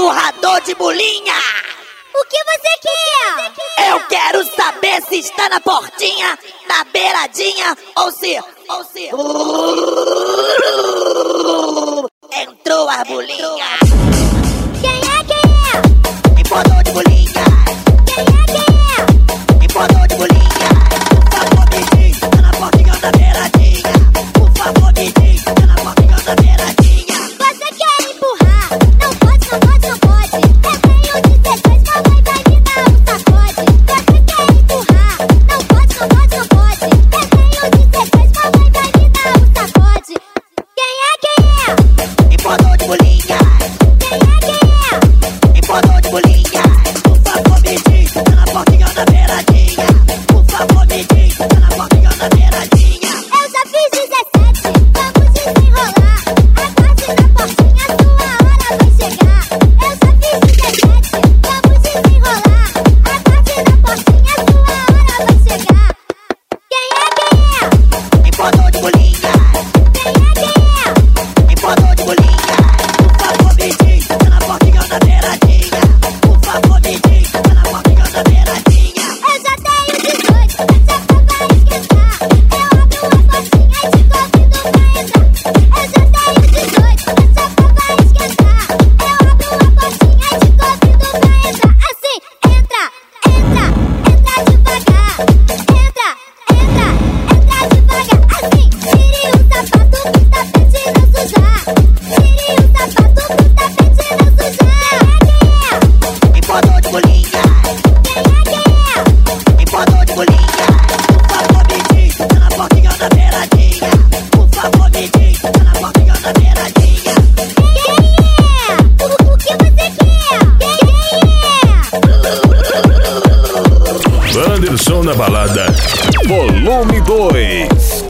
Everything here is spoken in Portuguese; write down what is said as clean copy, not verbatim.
empurrador de bolinha. O que você quer? Eu quero saber se está na portinha, na beiradinha ou se entrou a bolinha. Quem é? Empurrador de bolinha. Quem é? Empurrador de bolinha. Por favor me diz, tá na portinha ou na beiradinha. Por favor me diz, tá na portinha ou na beiradinha. Você quer empurrar? Não pode, não pode, não pode. Eu tenho 16, mamãe vai me dar um sacode. Você quer empurrar? Não pode, não pode, não pode. Eu tenho 16, mamãe vai me dar um sacode. Quem é? Empurrador de bolinha. Quem é? Empurrador de bolinha. Por favor me diz, tá na portinha ou na beiradinha. Por favor me diz, tá na portinha ou na beiradinha. Eu já fiz 17, vamos desenrolar. Aguarde na portinha, sua hora vai chegar. Eu já fiz 17, vamos desenrolar. Aguarde na portinha, sua hora vai chegar. Quem é? Empurrador de bolinha. Quem é? Empurrador de bolinha. Por favor me diz, tá na portinha ou na beiradinha. Por favor me diz, tá na portinha ou na beiradinha. Eu já tenho 18, essa porta vai esquentar. Eu abro uma portinha e te convido pra entrar. Eu já tenho 18, essa porta vai esquentar. Eu abro uma portinha e te convido pra entrar. Assim, entra, entra, entra devagar. Entra, entra, entra devagar. Assim, tire o sapato pro tapete não sujar. Tire o sapato pro tapete não sujar. Empurrador de bolinha. Empurrador de bolinha. Por favor me diz, tá na portinha ou na beiradinha. Por favor me diz, tá na portinha ou na beiradinha. O que você quer? Anderson na balada, volume 2.